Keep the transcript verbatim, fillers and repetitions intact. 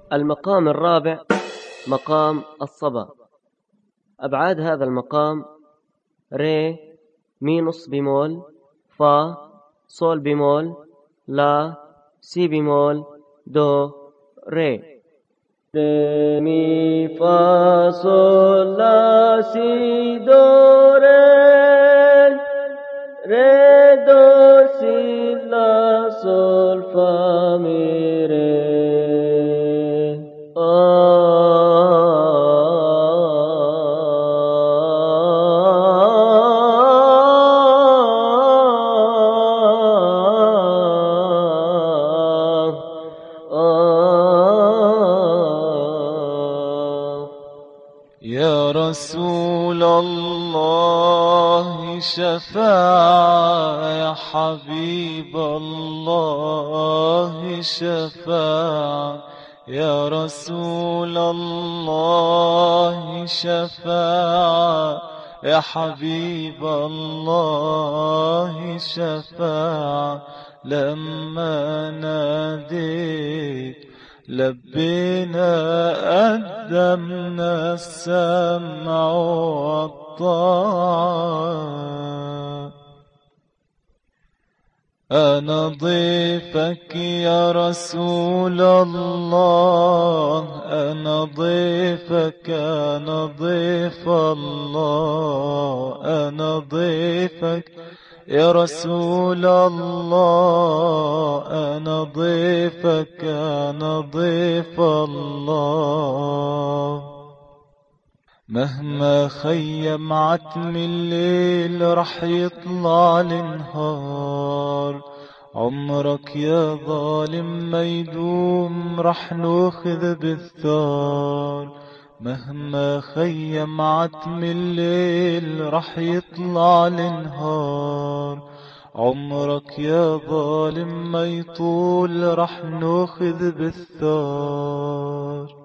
المقام الرابع مقام الصبا. أبعاد هذا المقام: ري، مي نص بيمول، فا، صول بيمول، لا، سي بيمول، دو، ري. ري مي فا صول لا سي دو ري، ري دو سي لا صول فا مي ري. يا رسول الله شفاعة، يا حبيب الله شفاعة، يا رسول الله شفاعة، يا حبيب الله شفاعة. لما ناديت لبينا، قدمنا السمع والطاعة. أنا ضيفك يا رسول الله، أنا ضيفك، أنا ضيف الله، أنا ضيفك يا رسول الله، أنا ضيفك، أنا ضيف الله. مهما خيم عتم الليل رح يطلع النهار، عمرك يا ظالم ما يدوم رح ناخذ بالثار. مهما خيم عتم الليل رح يطلع النهار، عمرك يا ظالم ما يطول رح ناخذ بالثار.